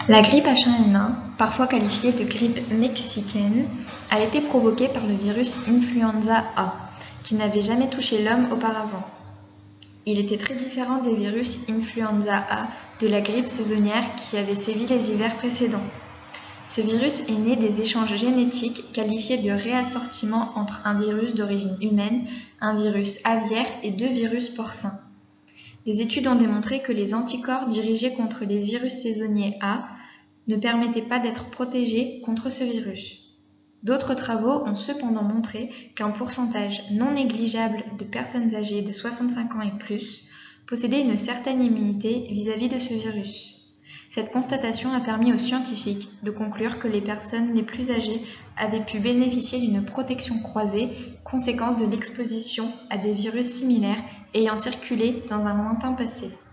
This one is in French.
La grippe H1N1, parfois qualifiée de grippe mexicaine, a été provoquée par le virus influenza A, qui n'avait jamais touché l'homme auparavant. Il était très différent des virus influenza A de la grippe saisonnière qui avait sévi les hivers précédents. Ce virus est né des échanges génétiques qualifiés de réassortiment entre un virus d'origine humaine, un virus aviaire et deux virus porcins. Des études ont démontré que les anticorps dirigés contre les virus saisonniers A ne permettaient pas d'être protégés contre ce virus. D'autres travaux ont cependant montré qu'un pourcentage non négligeable de personnes âgées de 65 ans et plus possédaient une certaine immunité vis-à-vis de ce virus. Cette constatation a permis aux scientifiques de conclure que les personnes les plus âgées avaient pu bénéficier d'une protection croisée, conséquence de l'exposition à des virus similaires ayant circulé dans un lointain passé.